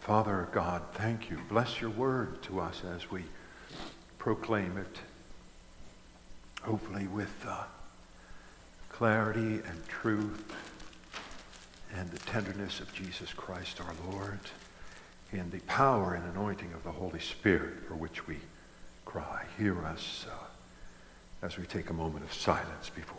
Father God, thank you. Bless your word to us as we proclaim it, hopefully with clarity and truth and the tenderness of Jesus Christ our Lord, in the power and anointing of the Holy Spirit for which we cry. Hear us as we take a moment of silence before you.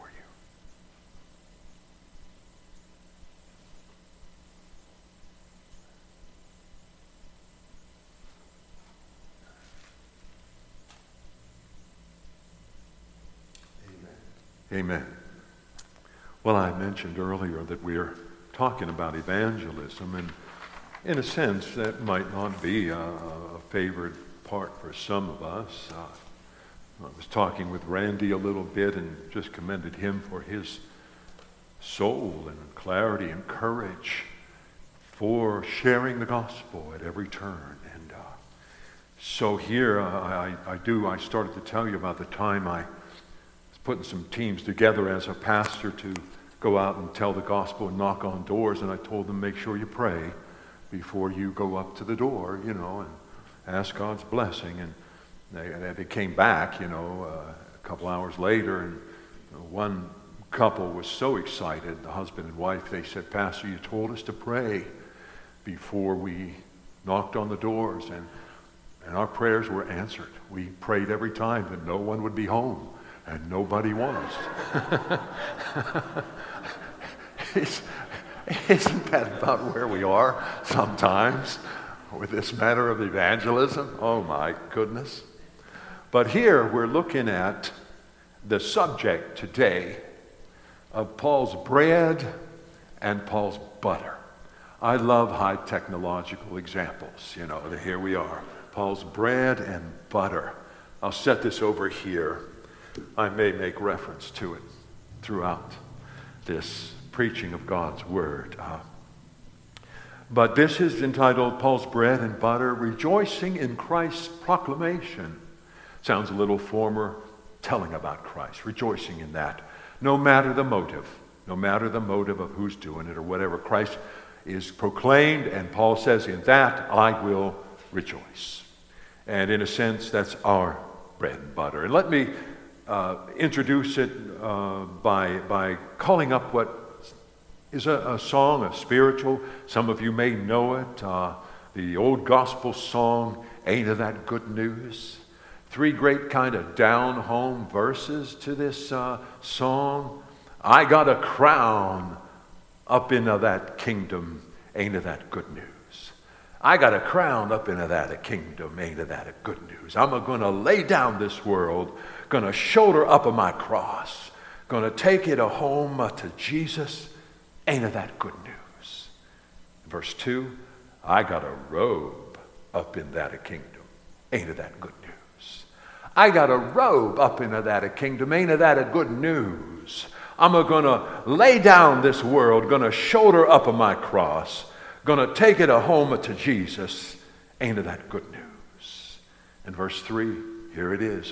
Amen. Well, I mentioned earlier that we're talking about evangelism, and in a sense, that might not be a favorite part for some of us. I was talking with Randy a little bit and just commended him for his soul and clarity and courage for sharing the gospel at every turn. And so here I started to tell you about the time I putting some teams together as a pastor to go out and tell the gospel and knock on doors, and I told them, make sure you pray before you go up to the door, and ask God's blessing. And they came back, a couple hours later, and one couple was so excited, the husband and wife, they said, Pastor, you told us to pray before we knocked on the doors, and our prayers were answered. We prayed every time that no one would be home. And nobody was. Isn't that about where we are sometimes with this matter of evangelism? Oh my goodness. But here we're looking at the subject today of Paul's bread and Paul's butter. I love high technological examples. Here we are. Paul's bread and butter. I'll set this over here. I may make reference to it throughout this preaching of God's Word. But this is entitled Paul's Bread and Butter, Rejoicing in Christ's Proclamation. Sounds a little former, telling about Christ, rejoicing in that. No matter the motive of who's doing it or whatever, Christ is proclaimed, and Paul says, in that I will rejoice. And in a sense, that's our bread and butter. And let me introduce it by calling up what is a song, a spiritual. Some of you may know it, the old gospel song, Ain't It That Good News? 3 great kind of down-home verses to this song. I got a crown up into that kingdom, ain't it that good news? I got a crown up into that kingdom, ain't it that good news? I'm going to lay down this world, going to shoulder up my cross, going to take it home to Jesus, ain't it that good news? Verse 2, I got a robe up in that kingdom, ain't it that good news? I got a robe up into that kingdom, ain't it that good news? I'm going to lay down this world, going to shoulder up my cross, going to take it home to Jesus. Ain't it that good news? And verse 3, here it is,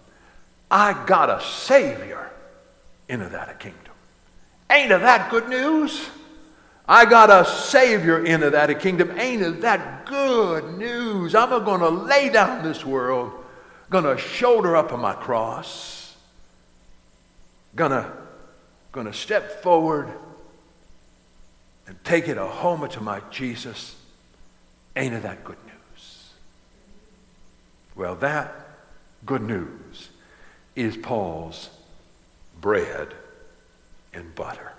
I got a Savior into that kingdom. Ain't it that good news? I got a Savior into that kingdom. Ain't it that good news? I'm going to lay down this world, going to shoulder up my cross, going to step forward and take it home to my Jesus. Ain't it that good news? Well, that good news is Paul's bread and butter.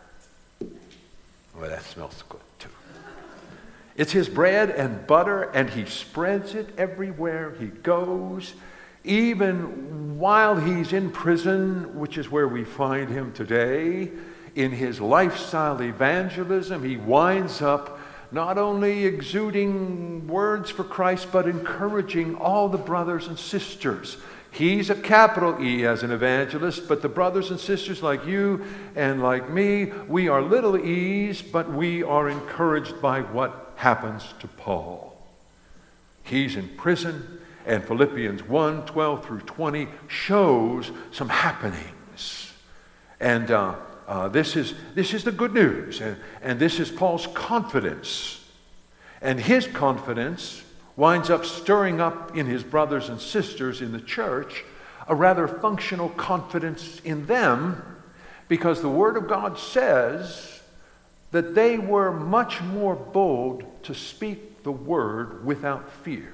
Well, that smells good too. It's his bread and butter, and he spreads it everywhere he goes, even while he's in prison, which is where we find him today. In his lifestyle evangelism, he winds up not only exuding words for Christ, but encouraging all the brothers and sisters. He's a capital E as an evangelist, but the brothers and sisters like you and like me, we are little e's, but we are encouraged by what happens to Paul. He's in prison, and Philippians 1:12 through 20 shows some happenings. And this is the good news, and this is Paul's confidence. And his confidence winds up stirring up in his brothers and sisters in the church a rather functional confidence in them, because the Word of God says that they were much more bold to speak the word without fear.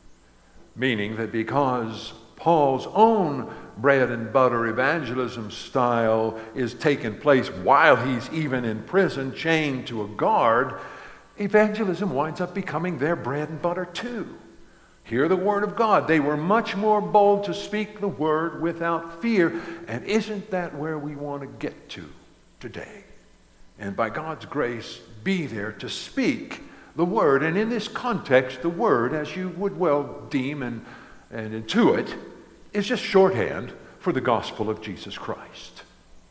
Meaning that because Paul's own bread and butter evangelism style is taking place while he's even in prison, chained to a guard, evangelism winds up becoming their bread and butter too. Hear the word of God. They were much more bold to speak the word without fear. And isn't that where we want to get to today? And by God's grace, be there to speak the word. And in this context, the word, as you would well deem and intuit, is just shorthand for the gospel of Jesus Christ.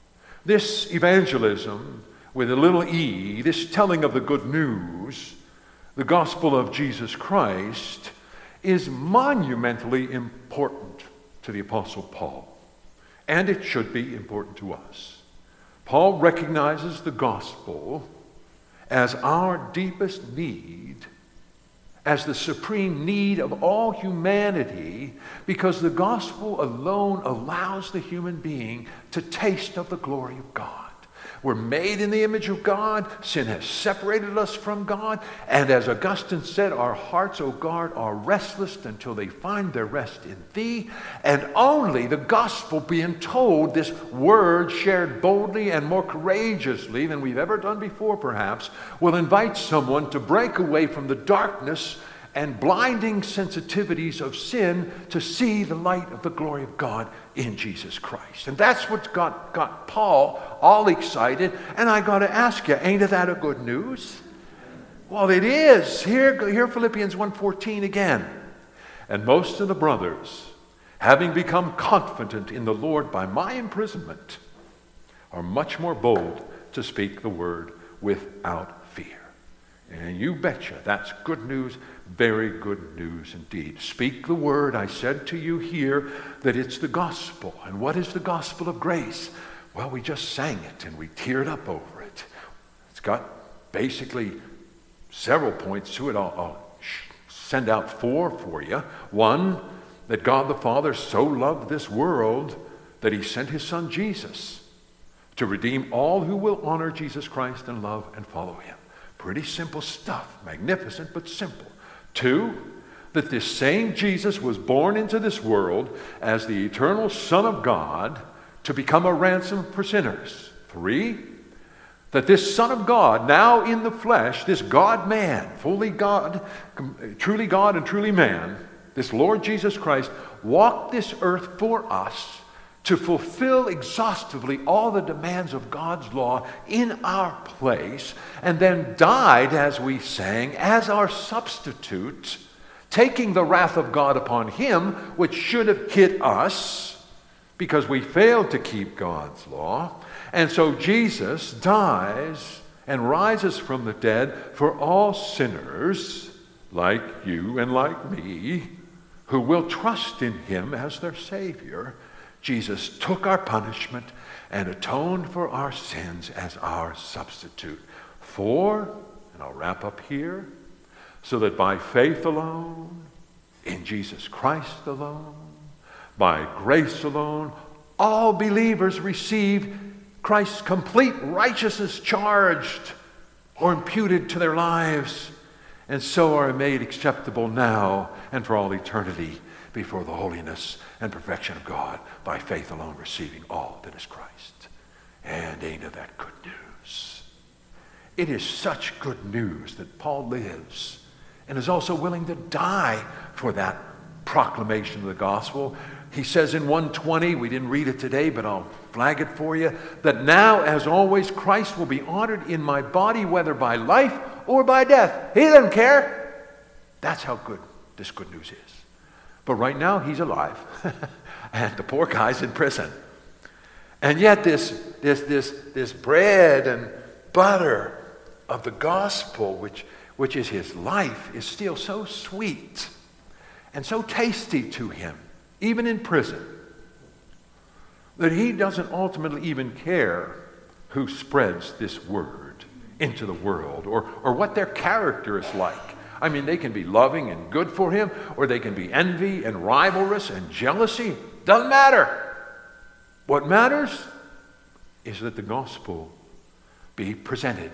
This evangelism, with a little e, this telling of the good news, the gospel of Jesus Christ, is monumentally important to the Apostle Paul. And it should be important to us. Paul recognizes the gospel as our deepest need, as the supreme need of all humanity, because the gospel alone allows the human being to taste of the glory of God. We're made in the image of God. Sin has separated us from God. And as Augustine said, our hearts, O God, are restless until they find their rest in Thee. And only the gospel being told, this word shared boldly and more courageously than we've ever done before, perhaps, will invite someone to break away from the darkness and blinding sensitivities of sin to see the light of the glory of God in Jesus Christ. And that's what got Paul all excited. And I got to ask you, ain't that a good news? Well, it is. Here Philippians 1:14 again. And most of the brothers, having become confident in the Lord by my imprisonment, are much more bold to speak the word without fear. And you betcha, that's good news, very good news indeed. Speak the word. I said to you here that it's the gospel. And what is the gospel of grace? Well, we just sang it and we teared up over it. It's got basically several points to it. I'll send out 4 for you. One, that God the Father so loved this world that he sent his son Jesus to redeem all who will honor Jesus Christ and love and follow him. Pretty simple stuff, magnificent but simple. 2, that this same Jesus was born into this world as the eternal Son of God to become a ransom for sinners. 3, that this Son of God, now in the flesh, this God-man, fully God, truly God and truly man, this Lord Jesus Christ, walked this earth for us to fulfill exhaustively all the demands of God's law in our place, and then died, as we sang, as our substitute, taking the wrath of God upon him, which should have hit us because we failed to keep God's law. And so Jesus dies and rises from the dead for all sinners like you and like me who will trust in him as their Savior. Jesus took our punishment and atoned for our sins as our substitute. 4, and I'll wrap up here, so that by faith alone, in Jesus Christ alone, by grace alone, all believers receive Christ's complete righteousness charged or imputed to their lives, and so are made acceptable now and for all eternity before the holiness and perfection of God, by faith alone receiving all that is Christ. And ain't it that good news? It is such good news that Paul lives and is also willing to die for that proclamation of the gospel. He says in 1:20, we didn't read it today, but I'll flag it for you, that now, as always, Christ will be honored in my body, whether by life or by death. He doesn't care. That's how good this good news is. But right now, he's alive, and the poor guy's in prison. And yet this bread and butter of the gospel, which is his life, is still so sweet and so tasty to him, even in prison, that he doesn't ultimately even care who spreads this word into the world or what their character is like. I mean, they can be loving and good for him, or they can be envy and rivalrous and jealousy. Doesn't matter. What matters is that the gospel be presented.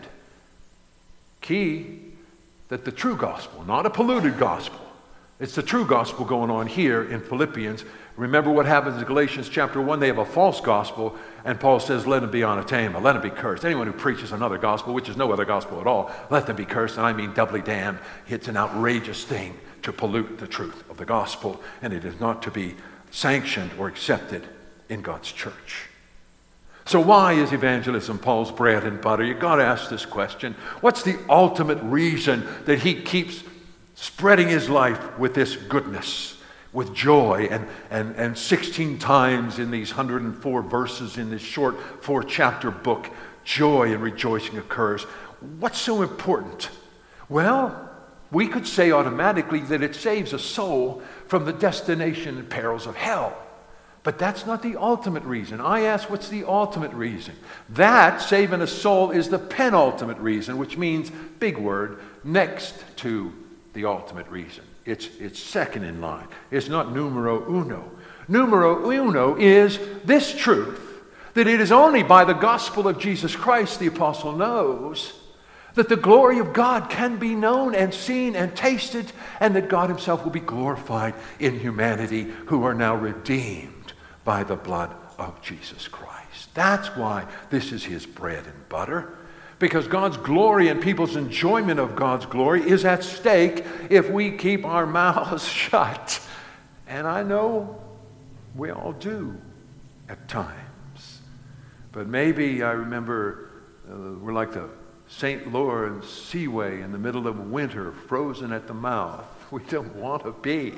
Key, that the true gospel, not a polluted gospel. It's the true gospel going on here in Philippians. Remember what happens in Galatians chapter 1. They have a false gospel, and Paul says, let him be anathema, let him be cursed. Anyone who preaches another gospel, which is no other gospel at all, let them be cursed, and I mean doubly damned. It's an outrageous thing to pollute the truth of the gospel, and it is not to be sanctioned or accepted in God's church. So why is evangelism Paul's bread and butter? You've got to ask this question. What's the ultimate reason that he keeps spreading his life with this goodness, with joy, and 16 times in these 104 verses in this short 4-chapter book, joy and rejoicing occurs? What's so important? Well, we could say automatically that it saves a soul from the destination and perils of hell. But that's not the ultimate reason. I ask, what's the ultimate reason? That, saving a soul, is the penultimate reason, which means, big word, next to the ultimate reason. It's second in line. It's not numero uno. Numero uno is this truth, that it is only by the gospel of Jesus Christ, the apostle knows, that the glory of God can be known and seen and tasted, and that God himself will be glorified in humanity who are now redeemed by the blood of Jesus Christ. That's why this is his bread and butter. Because God's glory and people's enjoyment of God's glory is at stake if we keep our mouths shut. And I know we all do at times. But maybe I remember we're like the St. Lawrence Seaway in the middle of winter, frozen at the mouth. We don't want to be.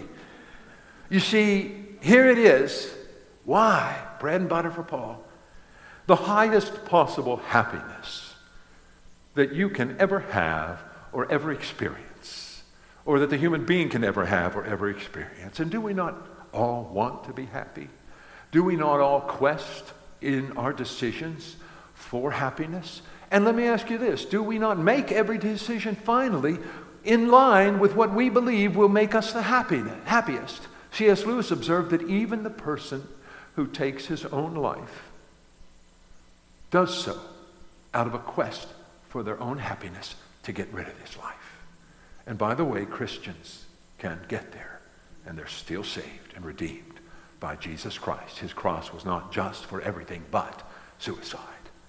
You see, here it is. Why? Bread and butter for Paul. The highest possible happiness that you can ever have or ever experience, or that the human being can ever have or ever experience. And do we not all want to be happy? Do we not all quest in our decisions for happiness? And let me ask you this, do we not make every decision finally in line with what we believe will make us the happiest? C.S. Lewis observed that even the person who takes his own life does so out of a quest for their own happiness to get rid of his life. And by the way, Christians can get there, and they're still saved and redeemed by Jesus Christ. His cross was not just for everything but suicide.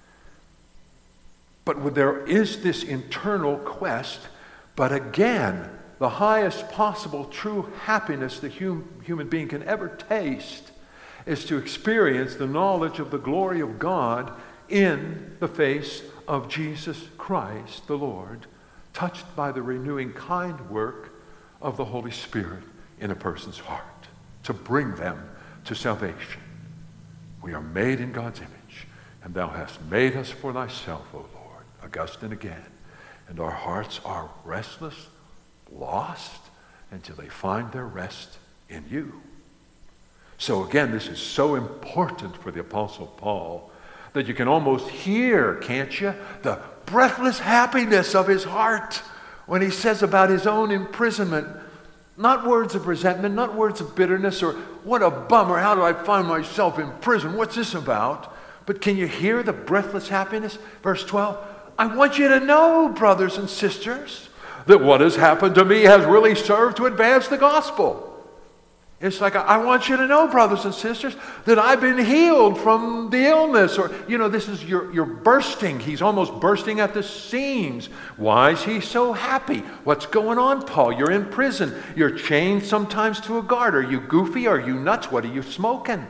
But there is this internal quest, but again, the highest possible true happiness the human being can ever taste is to experience the knowledge of the glory of God in the face of Jesus Christ the Lord, touched by the renewing kind work of the Holy Spirit in a person's heart to bring them to salvation. We are made in God's image, and thou hast made us for thyself, O Lord. Augustine again. And our hearts are restless, lost, until they find their rest in you. So again, this is so important for the Apostle Paul that you can almost hear, can't you, the breathless happiness of his heart when he says about his own imprisonment, not words of resentment, not words of bitterness, or what a bummer, how do I find myself in prison? What's this about? But can you hear the breathless happiness? Verse 12, I want you to know, brothers and sisters, that what has happened to me has really served to advance the gospel. It's like, I want you to know, brothers and sisters, that I've been healed from the illness. Or, this is, you're bursting. He's almost bursting at the seams. Why is he so happy? What's going on, Paul? You're in prison. You're chained sometimes to a guard. Are you goofy? Are you nuts? What are you smoking?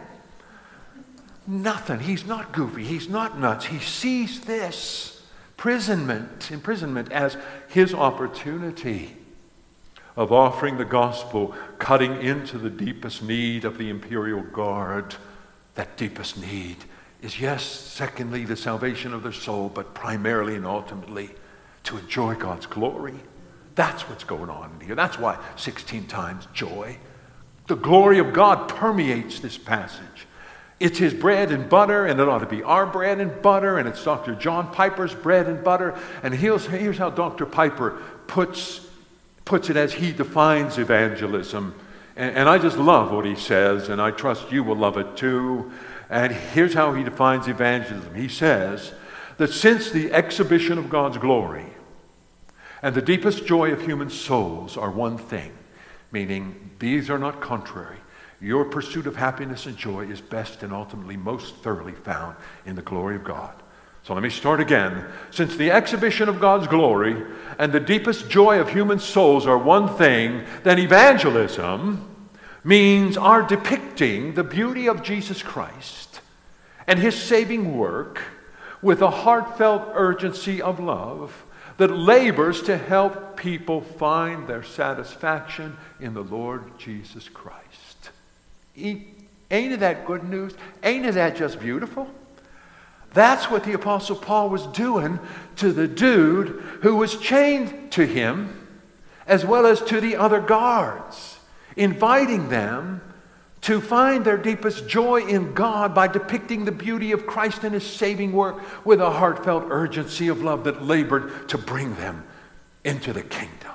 Nothing. He's not goofy. He's not nuts. He sees this imprisonment as his opportunity of offering the gospel, cutting into the deepest need of the imperial guard. That deepest need is, yes, secondly, the salvation of their soul, but primarily and ultimately to enjoy God's glory. That's what's going on in here. That's why 16 times joy. The glory of God permeates this passage. It's his bread and butter, and it ought to be our bread and butter, and it's Dr. John Piper's bread and butter. And here's how Dr. Piper puts puts it as he defines evangelism. And I just love what he says, and I trust you will love it too. And here's how he defines evangelism. He says that since the exhibition of God's glory and the deepest joy of human souls are one thing, meaning these are not contrary, your pursuit of happiness and joy is best and ultimately most thoroughly found in the glory of God. So let me start again. Since the exhibition of God's glory and the deepest joy of human souls are one thing, then evangelism means our depicting the beauty of Jesus Christ and his saving work with a heartfelt urgency of love that labors to help people find their satisfaction in the Lord Jesus Christ. Ain't that good news? Ain't that just beautiful? That's what the Apostle Paul was doing to the dude who was chained to him, as well as to the other guards, inviting them to find their deepest joy in God by depicting the beauty of Christ and his saving work with a heartfelt urgency of love that labored to bring them into the kingdom.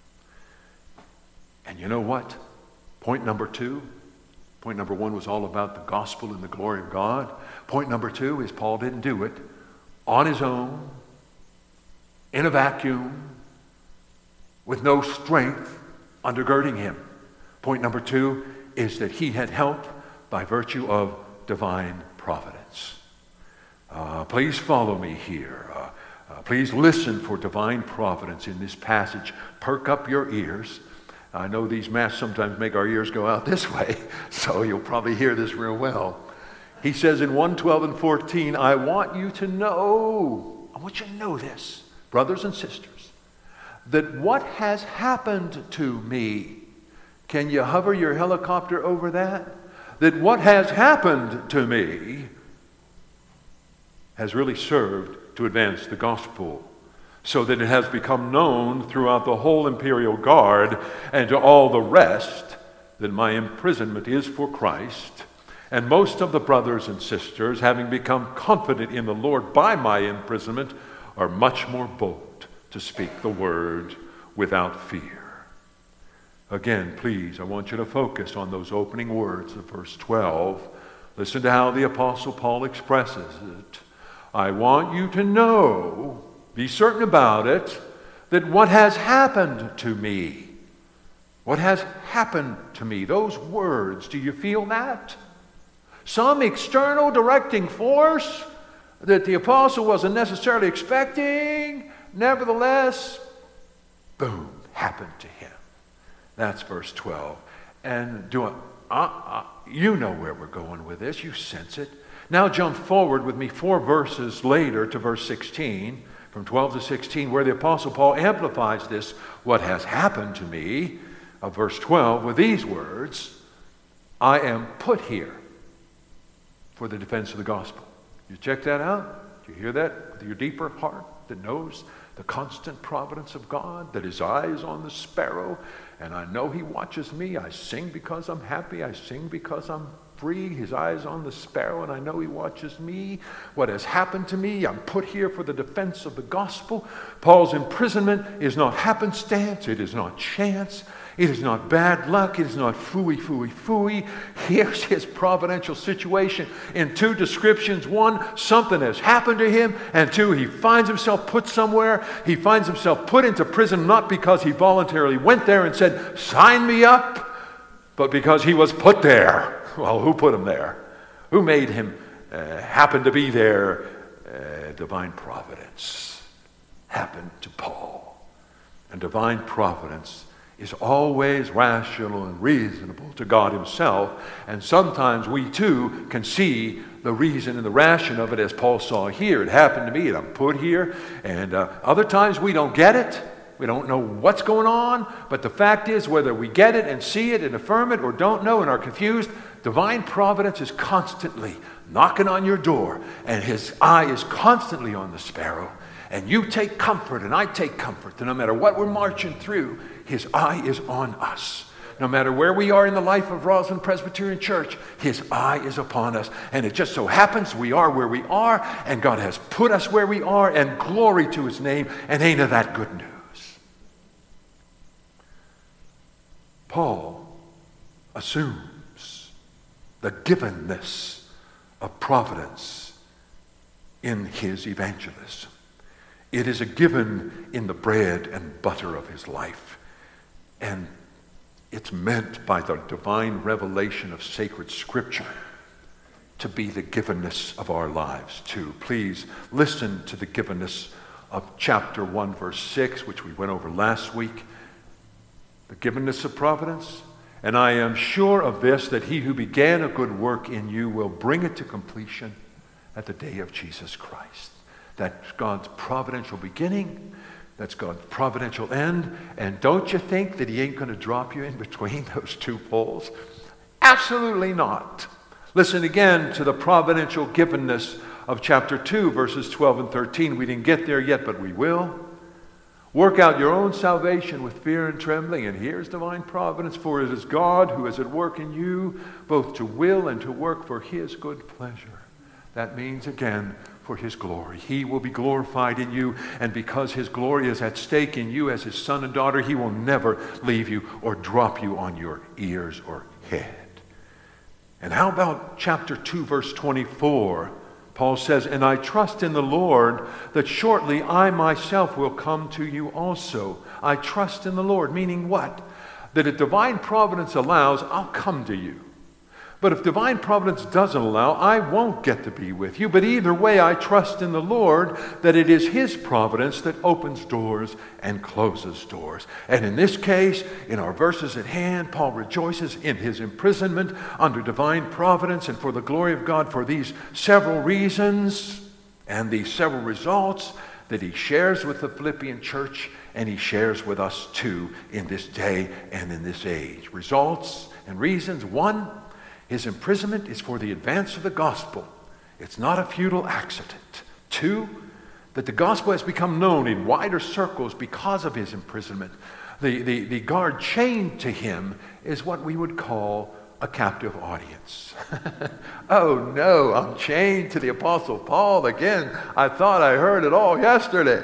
And you know what? Point number 2. Point number 1 was all about the gospel and the glory of God. Point number 2 is Paul didn't do it on his own, in a vacuum, with no strength undergirding him. Point number 2 is that he had help by virtue of divine providence. Please follow me here. Please listen for divine providence in this passage. Perk up your ears. I know these masks sometimes make our ears go out this way, so you'll probably hear this real well. He says in 1:12 and 14, I want you to know this, brothers and sisters, that what has happened to me, can you hover your helicopter over that? That what has happened to me has really served to advance the gospel, so that it has become known throughout the whole imperial guard and to all the rest that my imprisonment is for Christ. And most of the brothers and sisters, having become confident in the Lord by my imprisonment, are much more bold to speak the word without fear. Again, please, I want you to focus on those opening words of verse 12. Listen to how the Apostle Paul expresses it. I want you to know, be certain about it, that what has happened to me, what has happened to me, those words, do you feel that? Some external directing force that the apostle wasn't necessarily expecting, nevertheless, boom, happened to him. That's verse 12. And you know where we're going with this. You sense it. Now jump forward with me 4 verses later to verse 16, from 12 to 16, where the Apostle Paul amplifies this, what has happened to me, of verse 12, with these words, I am put here for the defense of the gospel. You check that out? Do you hear that with your deeper heart that knows the constant providence of God, that his eye is on the sparrow, and I know he watches me. I sing because I'm happy. I sing because I'm free. His eye is on the sparrow, and I know he watches me. What has happened to me, I'm put here for the defense of the gospel. Paul's imprisonment is not happenstance. It is not chance. It is not bad luck. It is not phooey. Here's his providential situation in 2 descriptions. 1, something has happened to him. And 2, he finds himself put somewhere. He finds himself put into prison not because he voluntarily went there and said, sign me up, but because he was put there. Well, who put him there? Who made him happen to be there? Divine providence happened to Paul. And divine providence is always rational and reasonable to God himself. And sometimes we too can see the reason and the ration of it, as Paul saw here. It happened to me and I'm put here. And other times we don't get it. We don't know what's going on. But the fact is, whether we get it and see it and affirm it or don't know and are confused, divine providence is constantly knocking on your door. And his eye is constantly on the sparrow. And you take comfort and I take comfort that no matter what we're marching through, his eye is on us. No matter where we are in the life of Roslyn Presbyterian Church, his eye is upon us. And it just so happens we are where we are, and God has put us where we are, and glory to his name, and ain't that good news? Paul assumes the givenness of providence in his evangelism. It is a given in the bread and butter of his life. And it's meant by the divine revelation of sacred Scripture to be the givenness of our lives too. Please listen to the givenness of chapter 1, verse 6, which we went over last week. The givenness of providence. And I am sure of this, that he who began a good work in you will bring it to completion at the day of Jesus Christ. That's God's providential beginning. That's God's providential end. And don't you think that he ain't going to drop you in between those two poles? Absolutely not. Listen again to the providential givenness of chapter 2, verses 12 and 13. We didn't get there yet, but we will. Work out your own salvation with fear and trembling. And here's divine providence. For it is God who is at work in you, both to will and to work for his good pleasure. That means, again, for his glory. He will be glorified in you, and because his glory is at stake in you as his son and daughter, he will never leave you or drop you on your ears or head. And how about chapter 2, verse 24? Paul says, and I trust in the Lord that shortly I myself will come to you also. I trust in the Lord, meaning what? That if divine providence allows, I'll come to you. But if divine providence doesn't allow, I won't get to be with you. But either way, I trust in the Lord that it is his providence that opens doors and closes doors. And in this case, in our verses at hand, Paul rejoices in his imprisonment under divine providence and for the glory of God for these several reasons and these several results that he shares with the Philippian church and he shares with us too in this day and in this age. Results and reasons. One, his imprisonment is for the advance of the gospel. It's not a futile accident. Two, that the gospel has become known in wider circles because of his imprisonment. The guard chained to him is what we would call a captive audience. Oh no, I'm chained to the Apostle Paul again. I thought I heard it all yesterday.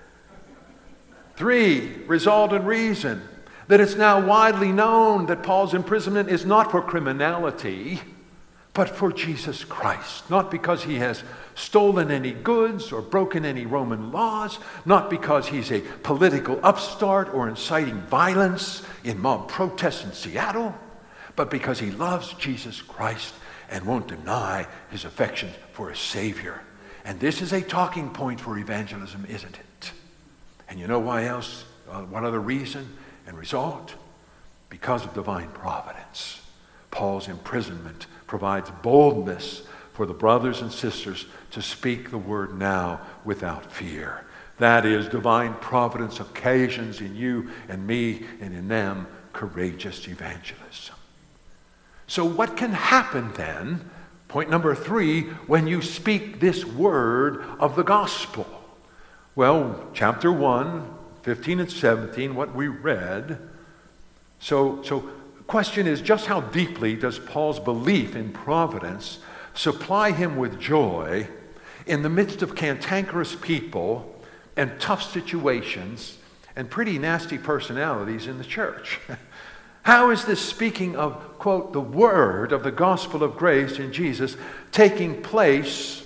Three, result and reason. That it's now widely known that Paul's imprisonment is not for criminality, but for Jesus Christ. Not because he has stolen any goods or broken any Roman laws, not because he's a political upstart or inciting violence in mob protests in Seattle, but because he loves Jesus Christ and won't deny his affection for a Savior. And this is a talking point for evangelism, isn't it? And you know why else? What other reason and result? Because of divine providence. Paul's imprisonment provides boldness for the brothers and sisters to speak the word now without fear. That is, divine providence occasions in you and me and in them courageous evangelism. So what can happen then, point number 3, when you speak this word of the gospel? Well, chapter 1, 15 and 17, what we read. So the question is, just how deeply does Paul's belief in providence supply him with joy in the midst of cantankerous people and tough situations and pretty nasty personalities in the church? How is this speaking of, quote, the word of the gospel of grace in Jesus taking place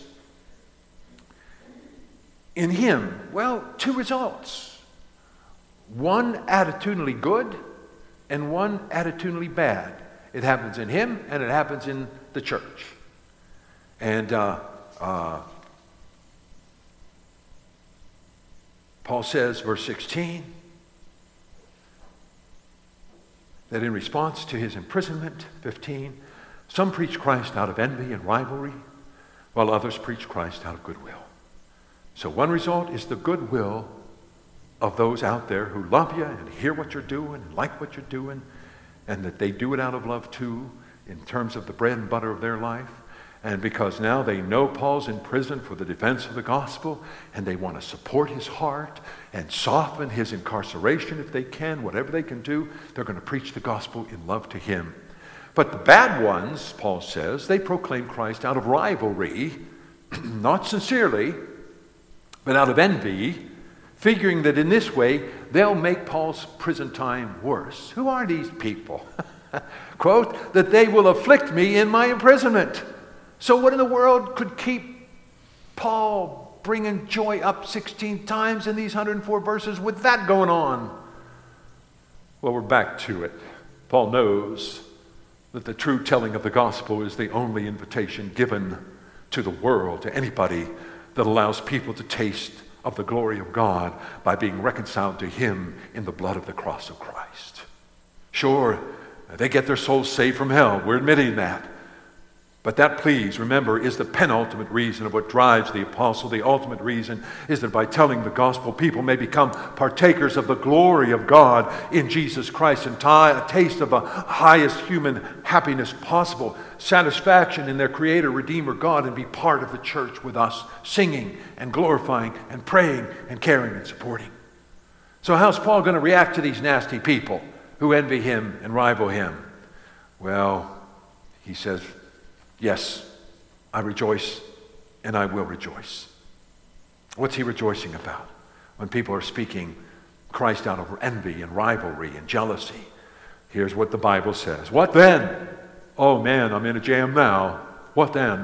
in him? Well, 2 results. One attitudinally good and one attitudinally bad. It happens in him and it happens in the church. And Paul says, verse 16, that in response to his imprisonment, 15, some preach Christ out of envy and rivalry, while others preach Christ out of goodwill. So one result is the goodwill of those out there who love you and hear what you're doing and like what you're doing, and that they do it out of love too, in terms of the bread and butter of their life. And because now they know Paul's in prison for the defense of the gospel, and they want to support his heart and soften his incarceration if they can, whatever they can do, they're going to preach the gospel in love to him. But the bad ones, Paul says, they proclaim Christ out of rivalry, not sincerely, but out of envy, figuring that in this way they'll make Paul's prison time worse. Who are these people? Quote, that they will afflict me in my imprisonment. So what in the world could keep Paul bringing joy up 16 times in these 104 verses with that going on? Well, we're back to it. Paul knows that the true telling of the gospel is the only invitation given to the world, to anybody, that allows people to taste of the glory of God by being reconciled to Him in the blood of the cross of Christ. Sure, they get their souls saved from hell. We're admitting that. But that, please remember, is the penultimate reason of what drives the apostle. The ultimate reason is that by telling the gospel, people may become partakers of the glory of God in Jesus Christ and a taste of the highest human happiness possible, satisfaction in their Creator, Redeemer, God, and be part of the church with us, singing and glorifying and praying and caring and supporting. So how's Paul going to react to these nasty people who envy him and rival him? Well, he says, yes, I rejoice and I will rejoice. What's he rejoicing about? When people are speaking Christ out of envy and rivalry and jealousy. Here's what the Bible says. What then? Oh man, I'm in a jam now. What then?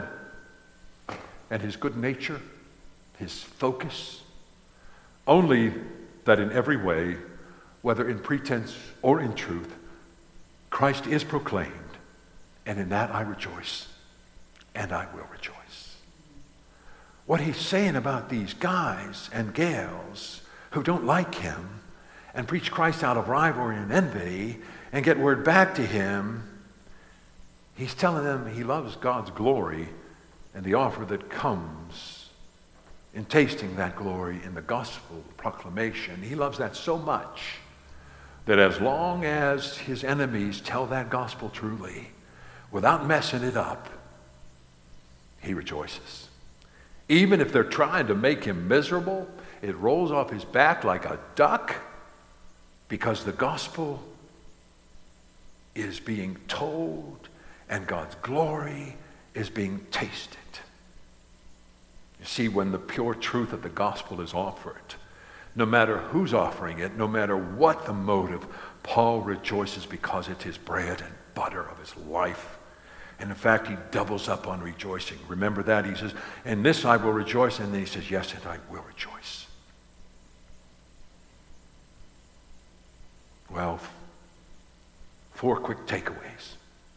And his good nature, his focus, only that in every way, whether in pretense or in truth, Christ is proclaimed, and in that I rejoice. And I will rejoice. What he's saying about these guys and gals who don't like him and preach Christ out of rivalry and envy and get word back to him, he's telling them he loves God's glory and the offer that comes in tasting that glory in the gospel proclamation. He loves that so much that as long as his enemies tell that gospel truly, without messing it up, he rejoices. Even if they're trying to make him miserable, it rolls off his back like a duck because the gospel is being told and God's glory is being tasted. You see, when the pure truth of the gospel is offered, no matter who's offering it, no matter what the motive, Paul rejoices because it's his bread and butter of his life. And in fact, he doubles up on rejoicing. Remember that? He says, in this I will rejoice. And then he says, yes, and I will rejoice. Well, 4 quick takeaways.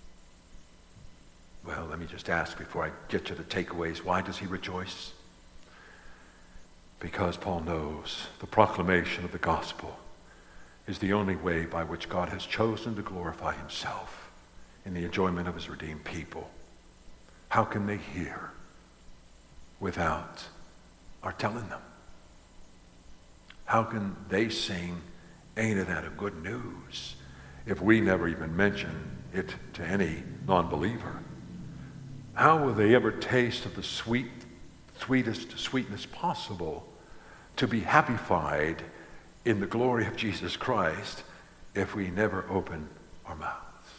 Well, let me just ask before I get to the takeaways, why does he rejoice? Because Paul knows the proclamation of the gospel is the only way by which God has chosen to glorify himself in the enjoyment of his redeemed people. How can they hear without our telling them? How can they sing, ain't it that a good news, if we never even mention it to any non-believer? How will they ever taste of the sweetest sweetness possible to be happified in the glory of Jesus Christ if we never open our mouths?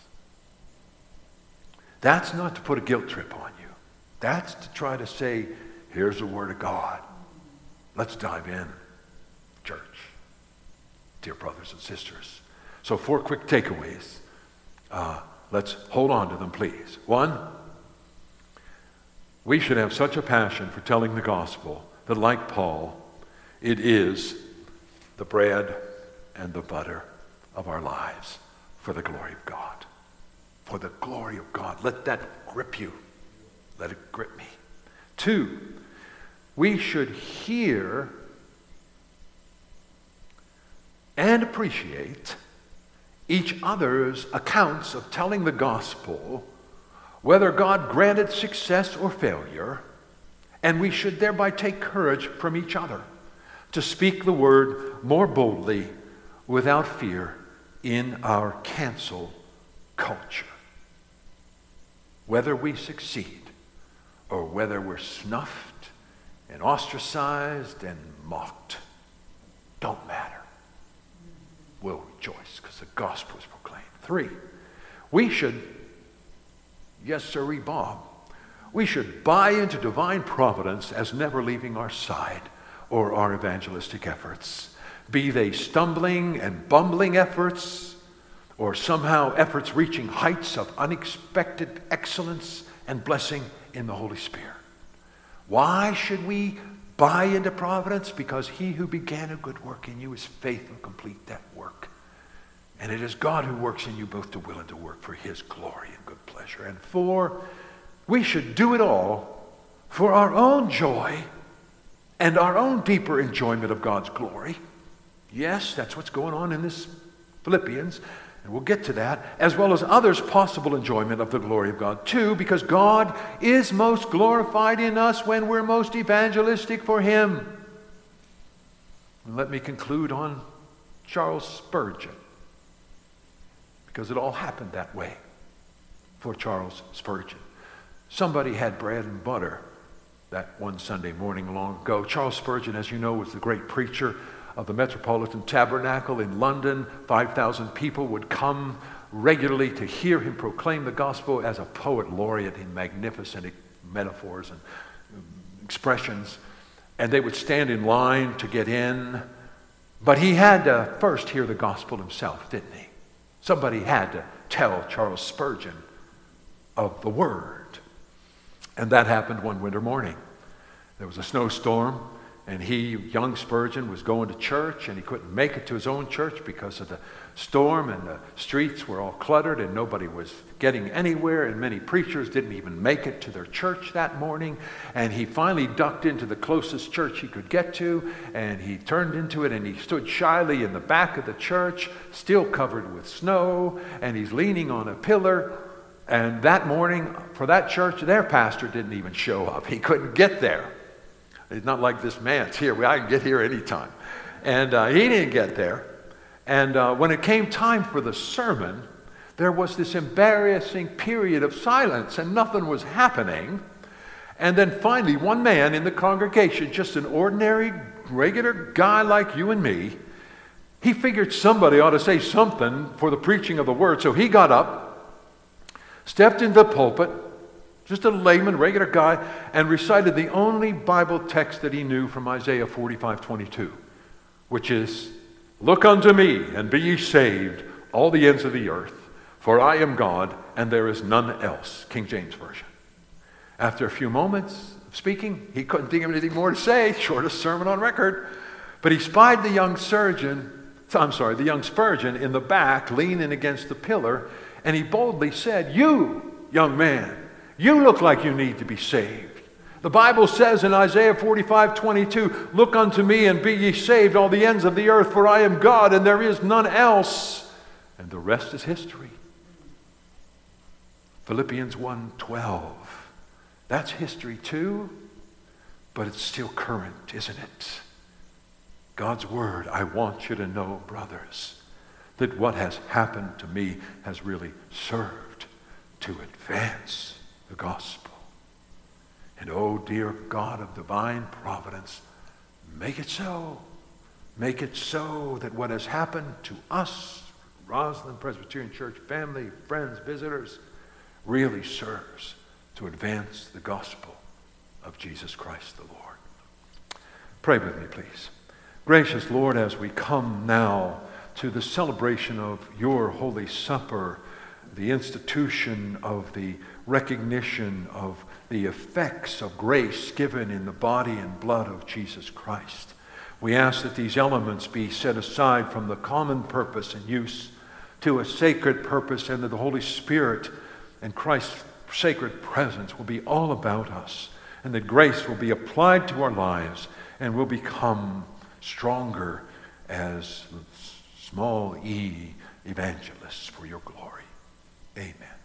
That's not to put a guilt trip on you. That's to try to say, here's the word of God. Let's dive in, church, dear brothers and sisters. So 4 quick takeaways. Let's hold on to them, please. 1, we should have such a passion for telling the gospel that, like Paul, it is the bread and the butter of our lives for the glory of God. For the glory of God. Let that grip you. Let it grip me. 2, we should hear and appreciate each other's accounts of telling the gospel, whether God granted success or failure, and we should thereby take courage from each other to speak the word more boldly without fear in our cancel culture. Whether we succeed or whether we're snuffed and ostracized and mocked, don't matter. We'll rejoice because the gospel is proclaimed. 3, we should, yes sirree Bob, we should buy into divine providence as never leaving our side or our evangelistic efforts. be they stumbling and bumbling efforts, or somehow efforts reaching heights of unexpected excellence and blessing in the Holy Spirit. Why should we buy into providence? Because he who began a good work in you is faithful to complete that work. And it is God who works in you both to will and to work for his glory and good pleasure. And we should do it all for our own joy and our own deeper enjoyment of God's glory. Yes, that's what's going on in this Philippians, and we'll get to that, as well as others' possible enjoyment of the glory of God too, because God is most glorified in us when we're most evangelistic for him. And let me conclude on Charles Spurgeon, because it all happened that way for Charles Spurgeon. Somebody had bread and butter that one Sunday morning long ago. Charles Spurgeon, as you know, was the great preacher of the Metropolitan Tabernacle in London. 5,000 people would come regularly to hear him proclaim the gospel as a poet laureate in magnificent metaphors and expressions. And they would stand in line to get in. But he had to first hear the gospel himself, didn't he? Somebody had to tell Charles Spurgeon of the word. And that happened one winter morning. There was a snowstorm, and young Spurgeon, was going to church, and he couldn't make it to his own church because of the storm, and the streets were all cluttered, and nobody was getting anywhere, and many preachers didn't even make it to their church that morning. And he finally ducked into the closest church he could get to, and he turned into it, and he stood shyly in the back of the church, still covered with snow, and he's leaning on a pillar. And that morning, for that church, their pastor didn't even show up. He couldn't get there. It's not like this man's here. I can get here anytime. And he didn't get there. And when it came time for the sermon, there was this embarrassing period of silence, and nothing was happening. And then finally, one man in the congregation, just an ordinary, regular guy like you and me, he figured somebody ought to say something for the preaching of the word. So he got up, stepped into the pulpit, just a layman, regular guy, and recited the only Bible text that he knew from Isaiah 45:22, which is, "Look unto me, and be ye saved, all the ends of the earth, for I am God, and there is none else." King James Version. After a few moments of speaking, he couldn't think of anything more to say, shortest sermon on record, but he spied the young Spurgeon in the back, leaning against the pillar, and he boldly said, "You, young man, you look like you need to be saved. The Bible says in Isaiah 45:22, 'Look unto me and be ye saved, all the ends of the earth, for I am God and there is none else.'" And the rest is history. Philippians 1:12. That's history too, but it's still current, isn't it? God's word. I want you to know, brothers, that what has happened to me has really served to advance the gospel. And oh, dear God of divine providence, make it so. Make it so that what has happened to us, Roslyn Presbyterian Church family, friends, visitors, really serves to advance the gospel of Jesus Christ the Lord. Pray with me, please. Gracious Lord, as we come now to the celebration of your Holy Supper, the institution of the recognition of the effects of grace given in the body and blood of Jesus Christ, we ask that these elements be set aside from the common purpose and use to a sacred purpose, and that the Holy Spirit and Christ's sacred presence will be all about us, and that grace will be applied to our lives and will become stronger as small e evangelists for your glory. Amen.